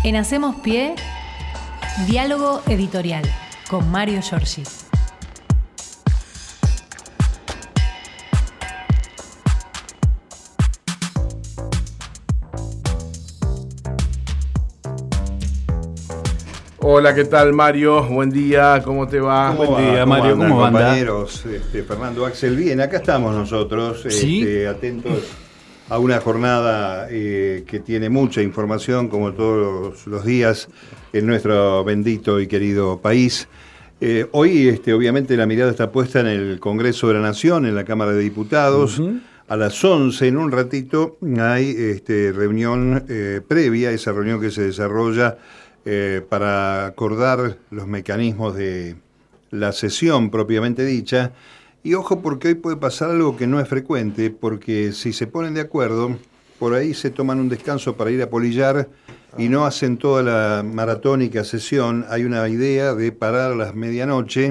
En Hacemos Pie, diálogo editorial con Mario Giorgi. Hola, ¿qué tal, Mario? Buen día, ¿cómo te va? Buen día, Mario, ¿cómo anda? Compañeros, Fernando, Axel, bien, acá estamos nosotros, ¿Sí? Atentos a una jornada que tiene mucha información, como todos los días, en nuestro bendito y querido país. Hoy, obviamente, la mirada está puesta en el Congreso de la Nación, en la Cámara de Diputados. A las 11, en un ratito, hay reunión previa, esa reunión que se desarrolla para acordar los mecanismos de la sesión propiamente dicha. Y ojo, porque hoy puede pasar algo que no es frecuente, porque si se ponen de acuerdo, por ahí se toman un descanso para ir a polillar y no hacen toda la maratónica sesión. Hay una idea de parar a las medianoche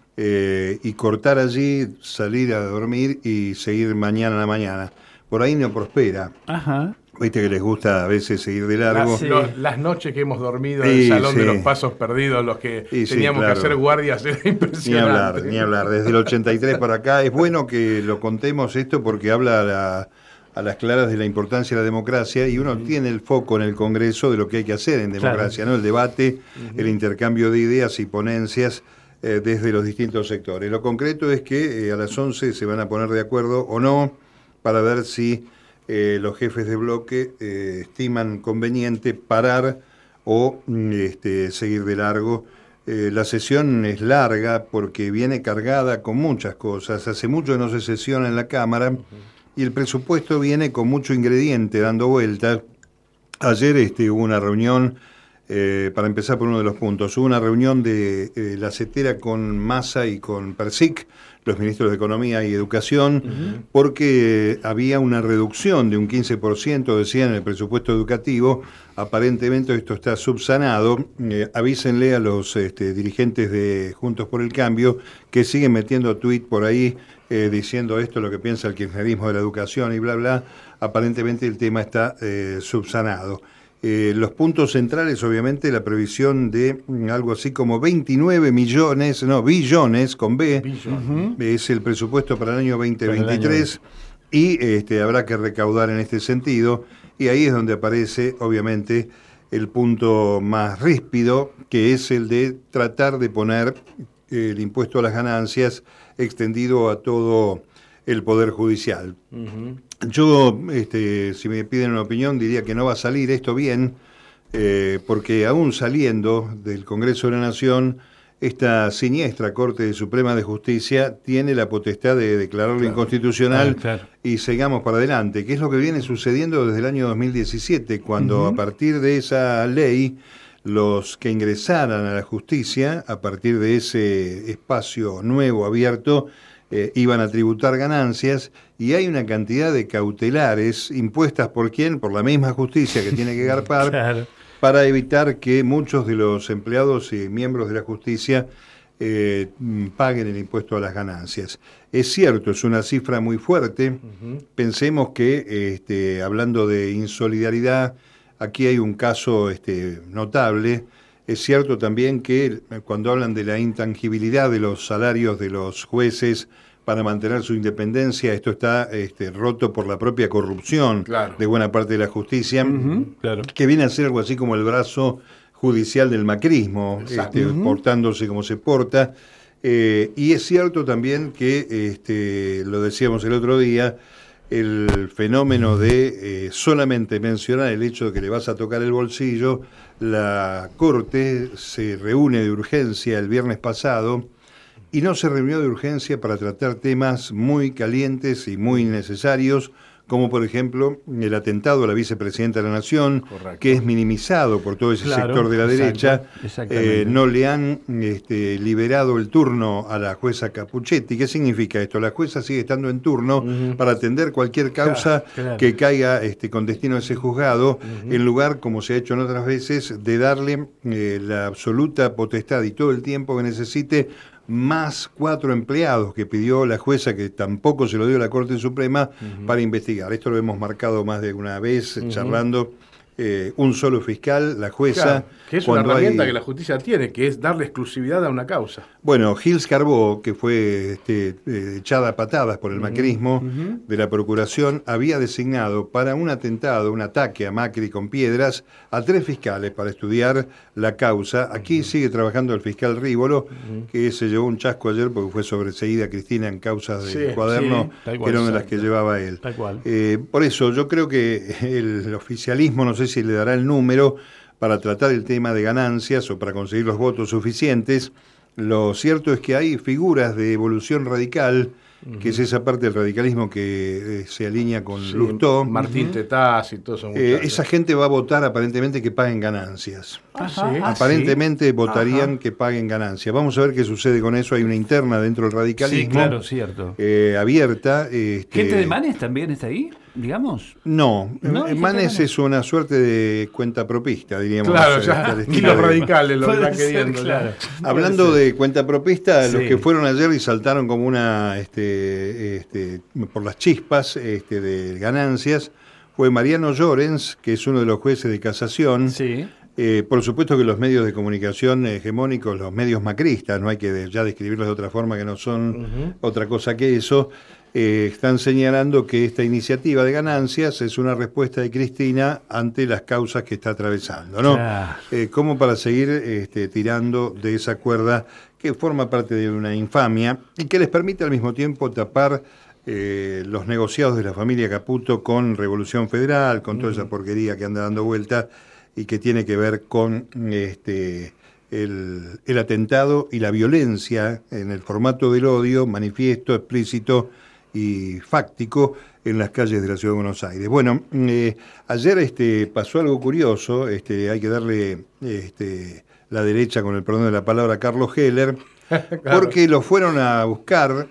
y cortar allí, salir a dormir y seguir mañana a la mañana. Por ahí no prospera. Ajá. Viste que les gusta a veces seguir de largo. Las noches que hemos dormido en el Salón de los Pasos Perdidos, los que teníamos que hacer guardias, era impresionante. Ni hablar. Desde el 83 para acá. Es bueno que lo contemos esto porque habla a las claras de la importancia de la democracia y uno tiene el foco en el Congreso de lo que hay que hacer en democracia, ¿no? El debate, el intercambio de ideas y ponencias desde los distintos sectores. Lo concreto es que a las 11 se van a poner de acuerdo o no para ver si los jefes de bloque estiman conveniente parar o seguir de largo. La sesión es larga porque viene cargada con muchas cosas. Hace mucho que no se sesiona en la Cámara y el presupuesto viene con mucho ingrediente dando vuelta. Ayer hubo una reunión, para empezar por uno de los puntos, hubo una reunión de la CETERA con Massa y con Persic, los ministros de Economía y Educación, porque había una reducción de un 15%, decían, en el presupuesto educativo. Aparentemente esto está subsanado. Avísenle a los dirigentes de Juntos por el Cambio que siguen metiendo tuit por ahí diciendo esto, lo que piensa el kirchnerismo de la educación y bla, bla. Aparentemente el tema está subsanado. Los puntos centrales, obviamente, la previsión de algo así como 29 millones, no, billones, con B, es el presupuesto para el año 2023, y habrá que recaudar en este sentido, y ahí es donde aparece, obviamente, el punto más ríspido, que es el de tratar de poner el impuesto a las ganancias extendido a todo el Poder Judicial. Yo, si me piden una opinión, diría que no va a salir esto bien, porque aún saliendo del Congreso de la Nación, esta siniestra Corte Suprema de Justicia tiene la potestad de declararlo inconstitucional y sigamos para adelante, que es lo que viene sucediendo desde el año 2017, cuando a partir de esa ley, los que ingresaran a la justicia, a partir de ese espacio nuevo, abierto, iban a tributar ganancias, y hay una cantidad de cautelares impuestas por quién, por la misma justicia que tiene que garpar, para evitar que muchos de los empleados y miembros de la justicia paguen el impuesto a las ganancias. Es cierto, es una cifra muy fuerte. Pensemos que, hablando de insolidaridad, aquí hay un caso notable. Es cierto también que cuando hablan de la intangibilidad de los salarios de los jueces para mantener su independencia, esto está roto por la propia corrupción de buena parte de la justicia, que viene a ser algo así como el brazo judicial del macrismo, portándose como se porta. Y es cierto también que, lo decíamos el otro día, el fenómeno de solamente mencionar el hecho de que le vas a tocar el bolsillo. La Corte se reúne de urgencia el viernes pasado y no se reunió de urgencia para tratar temas muy calientes y muy necesarios, como por ejemplo el atentado a la vicepresidenta de la Nación, que es minimizado por todo ese sector de la derecha. No le han liberado el turno a la jueza Capuchetti. ¿Qué significa esto? La jueza sigue estando en turno para atender cualquier causa que caiga con destino a ese juzgado, en lugar, como se ha hecho en otras veces, de darle la absoluta potestad y todo el tiempo que necesite, más 4 empleados que pidió la jueza, que tampoco se lo dio la Corte Suprema, para investigar. Esto lo hemos marcado más de una vez, charlando un solo fiscal, la jueza. Claro, que es una herramienta que la justicia tiene, que es darle exclusividad a una causa. Bueno, Gils Carbó, que fue echada a patadas por el macrismo de la Procuración, había designado para un atentado, un ataque a Macri con piedras, a 3 fiscales para estudiar la causa. Aquí sigue trabajando el fiscal Rívolo, que se llevó un chasco ayer porque fue sobreseída Cristina en causas del cuaderno, que era una de las que llevaba él. Tal cual. Por eso yo creo que el oficialismo, no sé si le dará el número para tratar el tema de ganancias o para conseguir los votos suficientes. Lo cierto es que hay figuras de evolución radical, que es esa parte del radicalismo que se alinea con Lustó. Martín Tetaz y todo eso. Esa gente va a votar aparentemente que paguen ganancias. Aparentemente votarían que paguen ganancias. Vamos a ver qué sucede con eso. Hay una interna dentro del radicalismo. Sí, claro, cierto. Abierta. ¿Gente de Manes también está ahí, digamos? No, Manes es una suerte de cuentapropista, diríamos. Claro, ya. Y los radicales lo están queriendo. Claro. Hablando de cuentapropista, los que fueron ayer y saltaron como una por las chispas de ganancias, fue Mariano Llorens, que es uno de los jueces de casación. Sí. Por supuesto que los medios de comunicación hegemónicos, los medios macristas, no hay que ya describirlos de otra forma que no son otra cosa que eso, están señalando que esta iniciativa de ganancias es una respuesta de Cristina ante las causas que está atravesando, ¿no? Como para seguir tirando de esa cuerda que forma parte de una infamia y que les permite al mismo tiempo tapar los negociados de la familia Caputo con Revolución Federal, con toda esa porquería que anda dando vuelta y que tiene que ver con el atentado y la violencia en el formato del odio, manifiesto, explícito y fáctico en las calles de la Ciudad de Buenos Aires. Bueno, ayer pasó algo curioso, hay que darle la derecha, con el perdón de la palabra, a Carlos Heller, claro, porque lo fueron a buscar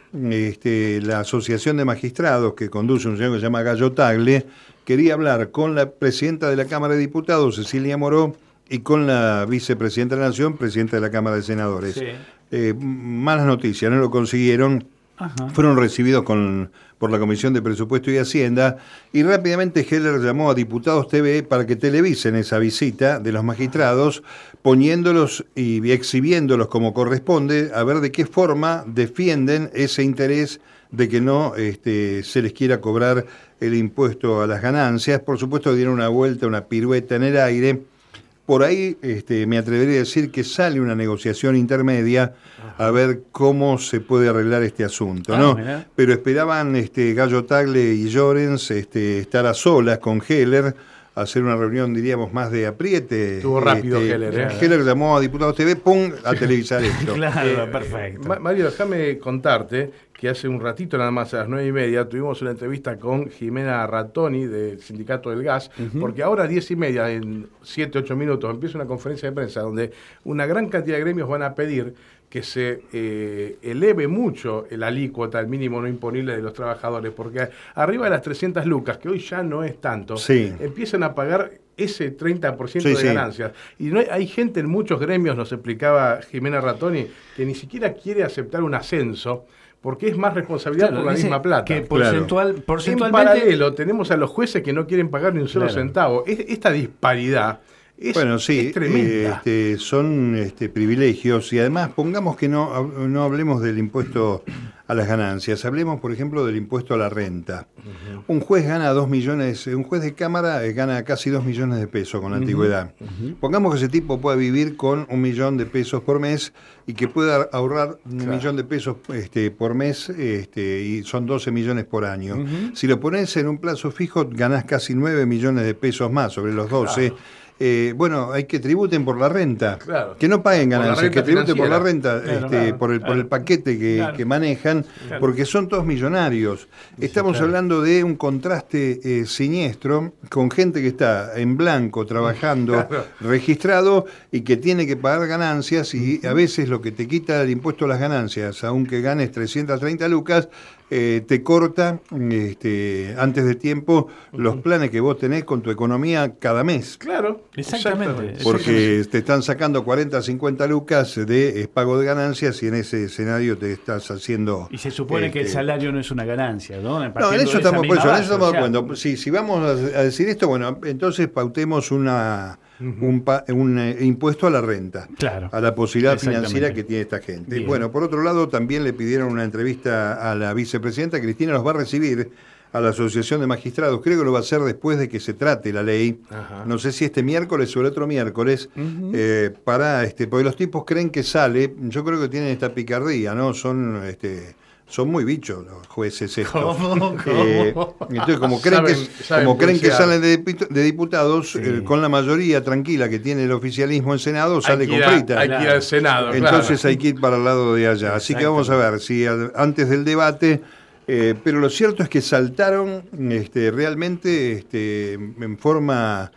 la Asociación de Magistrados que conduce un señor que se llama Gallo Tagle. Quería hablar con la presidenta de la Cámara de Diputados, Cecilia Moró, y con la vicepresidenta de la Nación, presidenta de la Cámara de Senadores. Sí. Malas noticias, no lo consiguieron. Ajá. Fueron recibidos por la Comisión de Presupuesto y Hacienda, y rápidamente Heller llamó a Diputados TV para que televisen esa visita de los magistrados, poniéndolos y exhibiéndolos como corresponde, a ver de qué forma defienden ese interés de que no se les quiera cobrar el impuesto a las ganancias. Por supuesto dieron una vuelta, una pirueta en el aire. Por ahí me atrevería a decir que sale una negociación intermedia a ver cómo se puede arreglar este asunto, ¿no? Pero esperaban Gallo Tagle y Llorens estar a solas con Heller, hacer una reunión, diríamos, más de apriete. Estuvo rápido Heller. Heller llamó a Diputados TV, ¡pum!, a televisar esto. Claro, perfecto. Mario, déjame contarte que hace un ratito, nada más a las 9:30, tuvimos una entrevista con Jimena Rattoni del Sindicato del Gas, porque ahora a 10:30, en 7-8 minutos, empieza una conferencia de prensa donde una gran cantidad de gremios van a pedir que se eleve mucho la alícuota, el mínimo no imponible de los trabajadores, porque arriba de las 300 lucas, que hoy ya no es tanto, empiezan a pagar ese 30% de ganancias. Y no hay gente en muchos gremios, nos explicaba Jimena Rattoni, que ni siquiera quiere aceptar un ascenso, porque es más responsabilidad por la misma plata. Que porcentualmente... En paralelo tenemos a los jueces que no quieren pagar ni un solo centavo. Esta disparidad es tremenda. Son privilegios, y además pongamos que no hablemos del impuesto a las ganancias, hablemos por ejemplo del impuesto a la renta. Un juez gana 2 millones, un juez de cámara gana casi 2 millones de pesos con la antigüedad. Pongamos que ese tipo pueda vivir con 1 millón de pesos por mes y que pueda ahorrar 1 millón de pesos por mes, y son 12 millones por año. Si lo pones en un plazo fijo, ganás casi 9 millones de pesos más sobre los 12. Bueno, hay que tributen por la renta, que no paguen ganancias, que tributen por la renta, por el paquete que manejan, porque son todos millonarios. Estamos hablando de un contraste siniestro con gente que está en blanco trabajando, registrado, y que tiene que pagar ganancias, y a veces lo que te quita el impuesto a las ganancias, aunque ganes 330 lucas, te corta antes de tiempo los planes que vos tenés con tu economía cada mes. Claro, exactamente. Porque te están sacando 40, 50 lucas de pago de ganancias y en ese escenario te estás haciendo... Y se supone que el salario no es una ganancia, ¿no? No, en eso estamos de acuerdo. Si vamos a decir esto, bueno, entonces pautemos un impuesto a la renta, claro, a la posibilidad financiera que tiene esta gente. Bien. Y bueno, por otro lado, también le pidieron una entrevista a la vicepresidenta. Cristina los va a recibir a la Asociación de Magistrados. Creo que lo va a hacer después de que se trate la ley. Ajá. No sé si este miércoles o el otro miércoles, porque los tipos creen que sale. Yo creo que tienen esta picardía, ¿no? Son muy bichos los jueces estos. ¿Cómo? Entonces, como creen que salen de diputados, sí, con la mayoría tranquila que tiene el oficialismo en Senado, sale con frita. Hay que ir al Senado. Entonces hay que ir para el lado de allá. Así que vamos a ver si antes del debate... pero lo cierto es que saltaron realmente en forma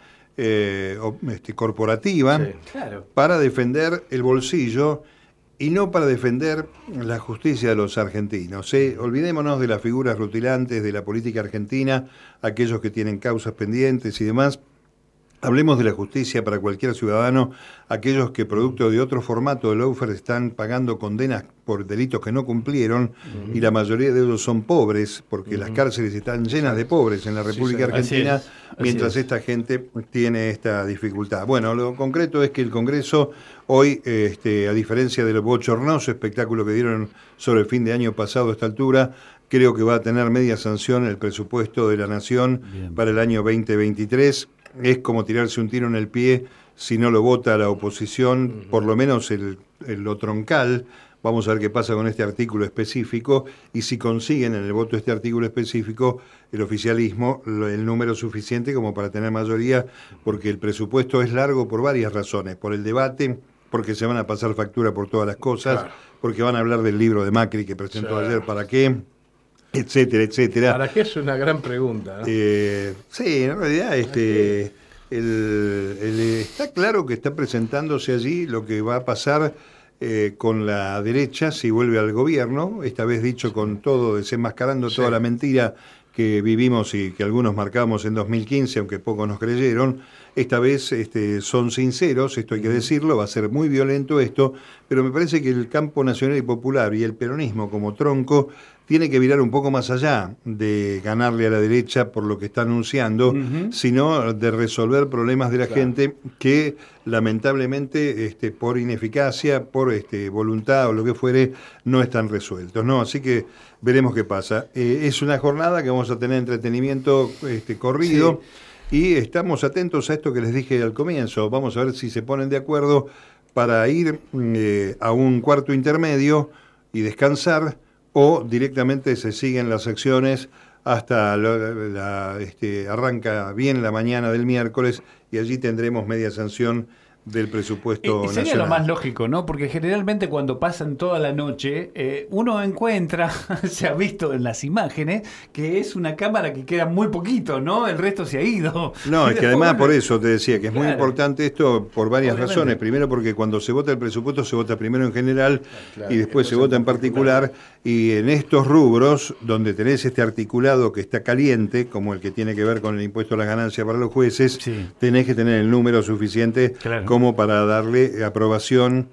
corporativa, sí, claro, para defender el bolsillo y no para defender la justicia de los argentinos. Olvidémonos de las figuras rutilantes de la política argentina, aquellos que tienen causas pendientes y demás. Hablemos de la justicia para cualquier ciudadano, aquellos que producto de otro formato de lawfare están pagando condenas por delitos que no cumplieron, y la mayoría de ellos son pobres, porque las cárceles están llenas de pobres en la República Argentina, mientras esta gente tiene esta dificultad. Bueno, lo concreto es que el Congreso hoy, a diferencia del bochornoso espectáculo que dieron sobre el fin de año pasado a esta altura, creo que va a tener media sanción el presupuesto de la Nación para el año 2023. Es como tirarse un tiro en el pie si no lo vota la oposición, por lo menos lo troncal. Vamos a ver qué pasa con este artículo específico y si consiguen en el voto de este artículo específico el oficialismo el número suficiente como para tener mayoría, porque el presupuesto es largo por varias razones. Por el debate, porque se van a pasar factura por todas las cosas, claro, porque van a hablar del libro de Macri que presentó ayer, ¿para qué?, etcétera, etcétera. ¿Para qué? Es una gran pregunta, ¿no? Sí, en realidad está claro que está presentándose allí lo que va a pasar con la derecha si vuelve al gobierno, esta vez dicho con todo, desenmascarando toda la mentira que vivimos y que algunos marcamos en 2015, aunque pocos nos creyeron. Esta vez son sinceros, esto hay que decirlo, va a ser muy violento esto, pero me parece que el campo nacional y popular y el peronismo como tronco tiene que virar un poco más allá de ganarle a la derecha por lo que está anunciando, sino de resolver problemas de la gente que lamentablemente por ineficacia, por voluntad o lo que fuere, no están resueltos, ¿no? Así que veremos qué pasa. Es una jornada que vamos a tener entretenimiento corrido, y estamos atentos a esto que les dije al comienzo. Vamos a ver si se ponen de acuerdo para ir a un cuarto intermedio y descansar, o directamente se siguen las acciones hasta arranca bien la mañana del miércoles y allí tendremos media sanción del presupuesto sería nacional. Lo más lógico, ¿no? Porque generalmente cuando pasan toda la noche, uno encuentra, se ha visto en las imágenes, que es una cámara que queda muy poquito, ¿no? El resto se ha ido. No, es que además por eso te decía que es muy importante esto por varias razones. Primero porque cuando se vota el presupuesto se vota primero en general y después se vota en particular. Y en estos rubros, donde tenés este articulado que está caliente, como el que tiene que ver con el impuesto a las ganancias para los jueces, tenés que tener el número suficiente como para darle aprobación.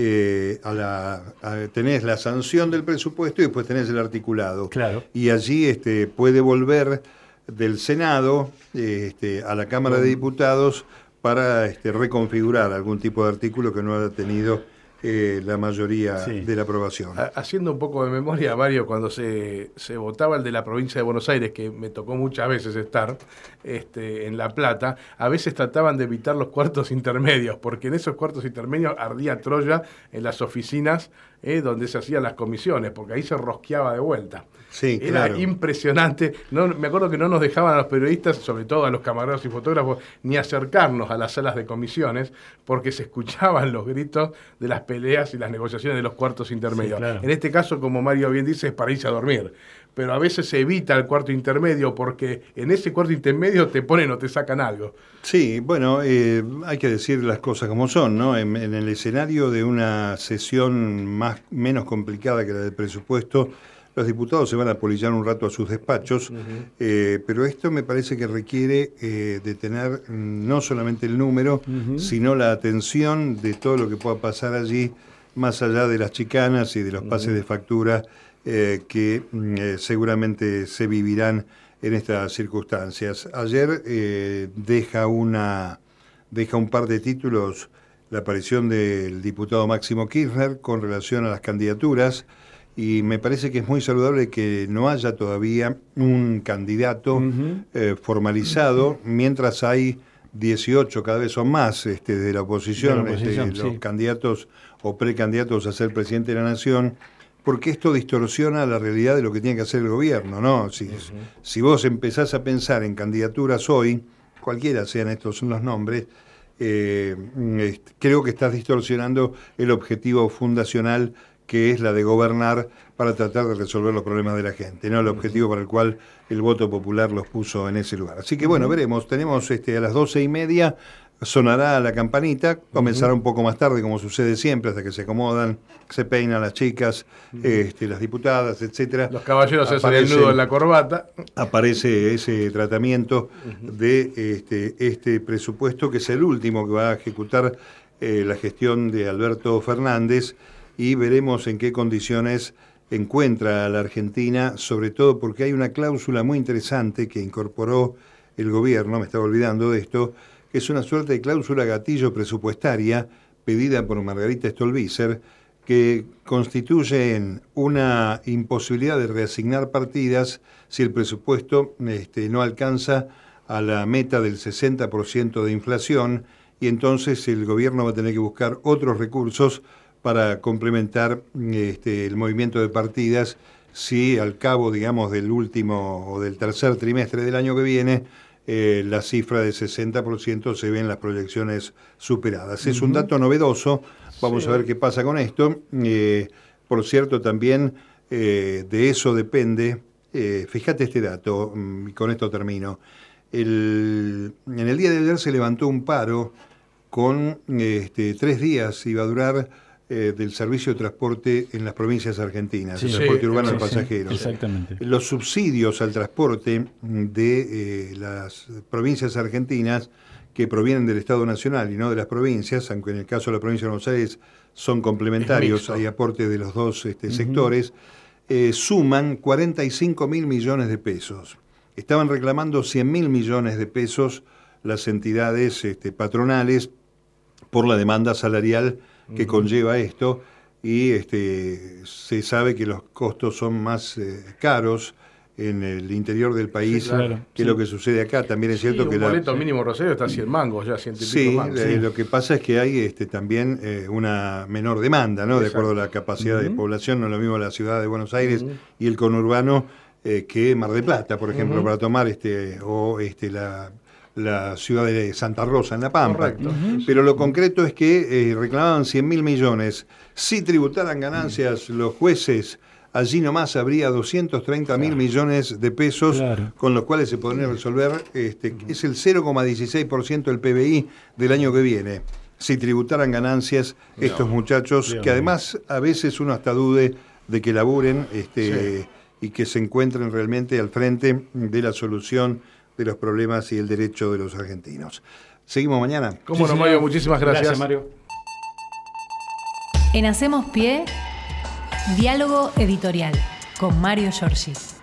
Tenés la sanción del presupuesto y después tenés el articulado. Y allí puede volver del Senado a la Cámara de Diputados para reconfigurar algún tipo de artículo que no haya tenido la mayoría de la aprobación. Haciendo un poco de memoria, Mario, cuando se votaba el de la provincia de Buenos Aires, que me tocó muchas veces estar en La Plata, a veces trataban de evitar los cuartos intermedios, porque en esos cuartos intermedios ardía Troya en las oficinas donde se hacían las comisiones, porque ahí se rosqueaba de vuelta. Sí, Era impresionante. Me acuerdo que no nos dejaban a los periodistas, sobre todo a los camarógrafos y fotógrafos, ni acercarnos a las salas de comisiones, porque se escuchaban los gritos de las peleas y las negociaciones de los cuartos intermedios. En este caso, como Mario bien dice, es para irse a dormir. Pero a veces se evita el cuarto intermedio porque en ese cuarto intermedio te ponen o te sacan algo. Sí, bueno, hay que decir las cosas como son, ¿no? En el escenario de una sesión menos complicada que la del presupuesto, Los diputados se van a apolillar un rato a sus despachos, pero esto me parece que requiere de tener no solamente el número, sino la atención de todo lo que pueda pasar allí, más allá de las chicanas y de los pases de factura que seguramente se vivirán en estas circunstancias. Ayer deja un par de títulos la aparición del diputado Máximo Kirchner con relación a las candidaturas, y me parece que es muy saludable que no haya todavía un candidato formalizado, mientras hay 18, cada vez son más de la oposición, los candidatos o precandidatos a ser presidente de la Nación, porque esto distorsiona la realidad de lo que tiene que hacer el gobierno, ¿no? Si vos empezás a pensar en candidaturas hoy, cualquiera sean estos los nombres, creo que estás distorsionando el objetivo fundacional, que es la de gobernar para tratar de resolver los problemas de la gente, ¿no? El objetivo para el cual el voto popular los puso en ese lugar. Así que bueno, veremos. Tenemos a las 12:30, sonará la campanita, comenzará un poco más tarde, como sucede siempre, hasta que se acomodan, se peinan las chicas, las diputadas, etcétera. Los caballeros se hacen el nudo en la corbata. Aparece ese tratamiento de este presupuesto, que es el último que va a ejecutar la gestión de Alberto Fernández, y veremos en qué condiciones encuentra a la Argentina, sobre todo porque hay una cláusula muy interesante que incorporó el gobierno, me estaba olvidando de esto, que es una suerte de cláusula gatillo presupuestaria pedida por Margarita Stolbizer, que constituye en una imposibilidad de reasignar partidas si el presupuesto no alcanza a la meta del 60% de inflación, y entonces el gobierno va a tener que buscar otros recursos para complementar el movimiento de partidas si al cabo, digamos, del último o del tercer trimestre del año que viene la cifra de 60% se ve en las proyecciones superadas. Es un dato novedoso, vamos a ver qué pasa con esto. Por cierto, también de eso depende, fíjate este dato, y con esto termino. En el día de ayer se levantó un paro con 3 días, iba a durar, del servicio de transporte en las provincias argentinas, el transporte urbano de pasajeros. Exactamente. Los subsidios al transporte de las provincias argentinas, que provienen del Estado Nacional y no de las provincias, aunque en el caso de la provincia de Buenos Aires son complementarios, hay aportes de los dos sectores, suman 45.000 millones de pesos. Estaban reclamando 100.000 millones de pesos las entidades patronales por la demanda salarial que conlleva esto, y se sabe que los costos son más caros en el interior del país que lo que sucede acá. También es cierto que el boleto mínimo Rosario está a 100 mangos, ya 100 y pico mangos. Lo que pasa es que hay también una menor demanda, ¿no? De acuerdo a la capacidad de población. No es lo mismo la ciudad de Buenos Aires y el conurbano que Mar del Plata, por ejemplo, para tomar la ciudad de Santa Rosa, en La Pampa. Pero lo concreto es que reclamaban 100.000 millones. Si tributaran ganancias los jueces, allí nomás habría 230.000 millones de pesos, con los cuales se podría resolver, es el 0,16% del PBI del año que viene. Si tributaran ganancias estos muchachos, que además a veces uno hasta dude de que laburen y que se encuentren realmente al frente de la solución de los problemas y el derecho de los argentinos. ¿Seguimos mañana? ¿Cómo no, Mario? Muchísimas gracias. Gracias, Mario. En Hacemos Pie, diálogo editorial con Mario Giorgi.